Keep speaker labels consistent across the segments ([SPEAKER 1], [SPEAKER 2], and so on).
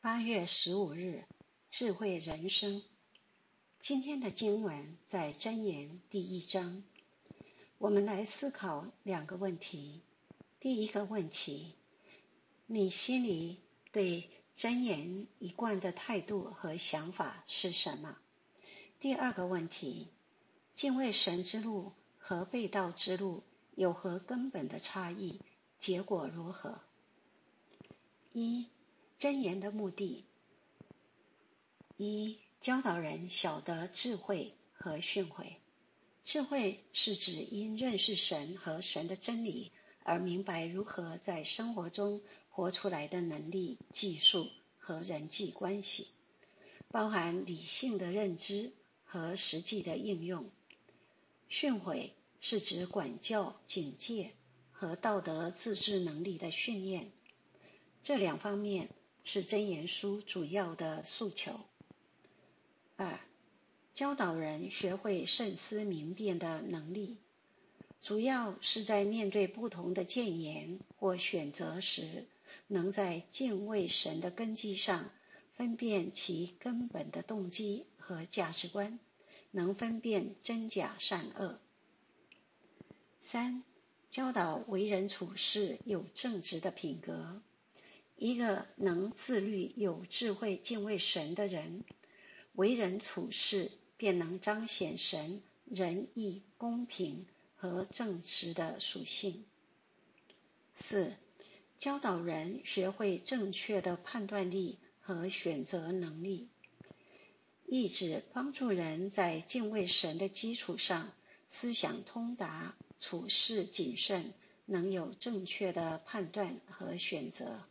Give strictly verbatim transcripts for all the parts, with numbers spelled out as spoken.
[SPEAKER 1] 八月十五日，智慧人生。今天的经文在箴言第一章。我们来思考两个问题。第一个问题，你心里对箴言一贯的态度和想法是什么？第二个问题，敬畏神之路和背道之路有何根本的差异？结果如何？一、箴言的目的。一、教导人晓得智慧和训诲。智慧是指因认识神和神的真理而明白如何在生活中活出来的能力、技术和人际关系，包含理性的认知和实际的应用。训诲是指管教、警戒和道德自制能力的训练。这两方面是箴言书主要的诉求。二、教导人学会慎思明辨的能力，主要是在面对不同的谏言或选择时，能在敬畏神的根基上分辨其根本的动机和价值观，能分辨真假善恶。三、教导为人处事有正直的品格。一个能自律、有智慧、敬畏神的人，为人处事便能彰显神仁义、公平和正直的属性。四、教导人学会正确的判断力和选择能力，意指帮助人在敬畏神的基础上，思想通达，处事谨慎，能有正确的判断和选择。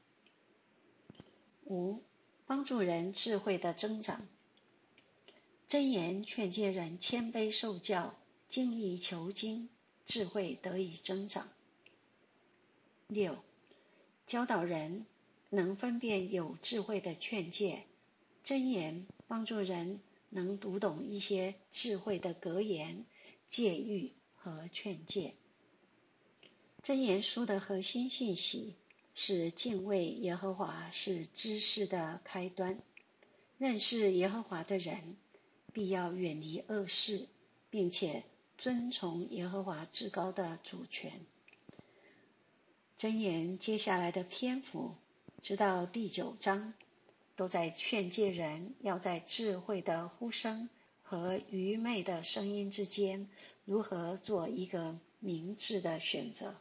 [SPEAKER 1] 五、帮助人智慧的增长。箴言劝诫人谦卑受教，精益求精，智慧得以增长。六、教导人能分辨有智慧的劝诫。箴言帮助人能读懂一些智慧的格言、戒喻和劝诫。箴言书的核心信息是敬畏耶和华是知识的开端，认识耶和华的人必要远离恶事，并且遵从耶和华至高的主权。箴言接下来的篇幅直到第九章都在劝诫人要在智慧的呼声和愚昧的声音之间如何做一个明智的选择。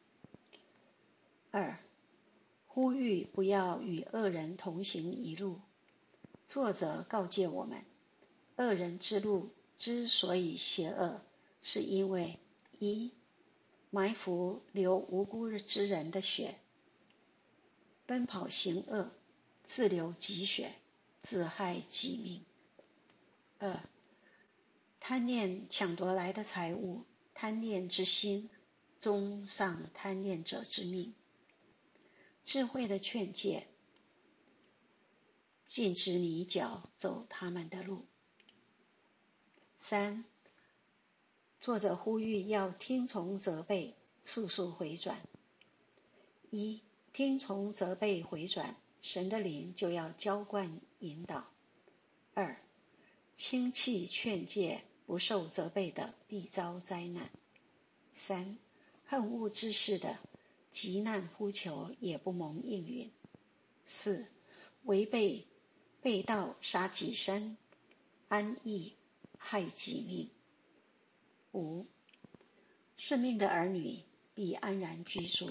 [SPEAKER 1] 二、呼吁不要与恶人同行一路。作者告诫我们，恶人之路之所以邪恶，是因为一、埋伏流无辜之人的血，奔跑行恶，自流己血，自害己命。二、贪恋抢夺来的财物，贪恋之心终丧贪恋者之命。智慧的劝诫禁止你脚走他们的路。三、作者呼吁要听从责备，速速回转。一、听从责备回转，神的灵就要浇灌引导。二、轻弃劝诫，不受责备的必遭灾难。三、恨恶之事的，急难呼求也不蒙应允。四、违背背道杀己身，安逸害己命。五、顺命的儿女必安然居住。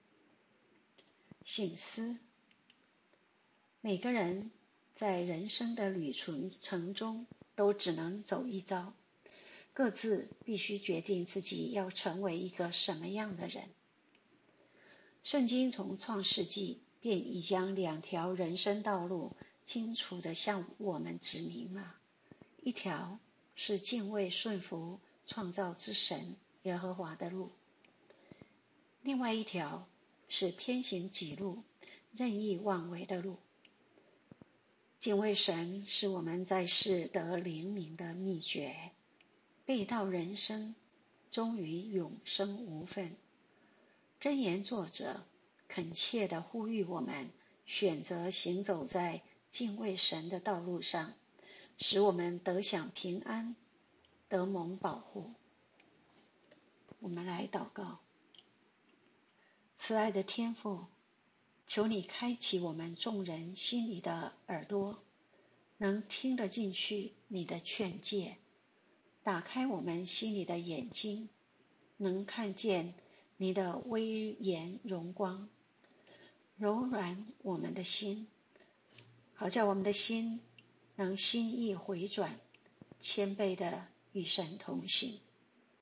[SPEAKER 1] 省思，每个人在人生的旅程中都只能走一遭，各自必须决定自己要成为一个什么样的人。圣经从创世纪便已将两条人生道路清楚地向我们指明了，一条是敬畏顺服创造之神耶和华的路，另外一条是偏行己路任意妄为的路。敬畏神是我们在世得灵明的秘诀，背道人生终于永生无分。箴言作者恳切地呼吁我们选择行走在敬畏神的道路上，使我们得享平安，得蒙保护。我们来祷告。慈爱的天父，求你开启我们众人心里的耳朵，能听得进去你的劝诫，打开我们心里的眼睛，能看见你的威严荣光，柔软我们的心，好叫我们的心能心意回转，谦卑地与神同行。